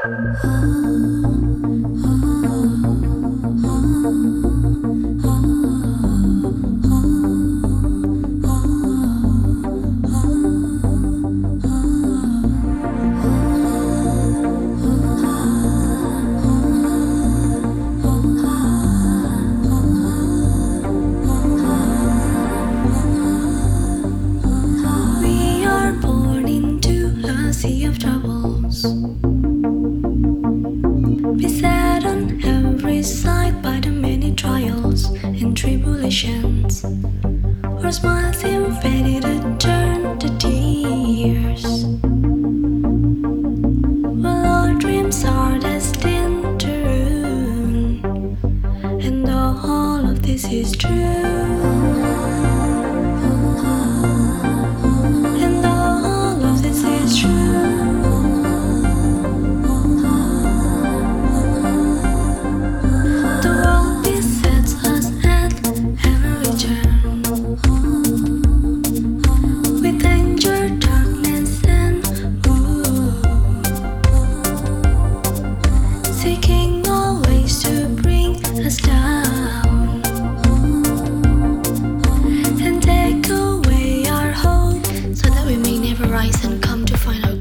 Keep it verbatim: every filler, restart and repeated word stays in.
Sea of troubles, beset on every side by the many trials and tribulations. Our smiles seem faded to turn to tears, while our dreams are destined to ruin. And though all of this is true, seeking all ways to bring us down and take away our hope, so that we may never rise and come to find out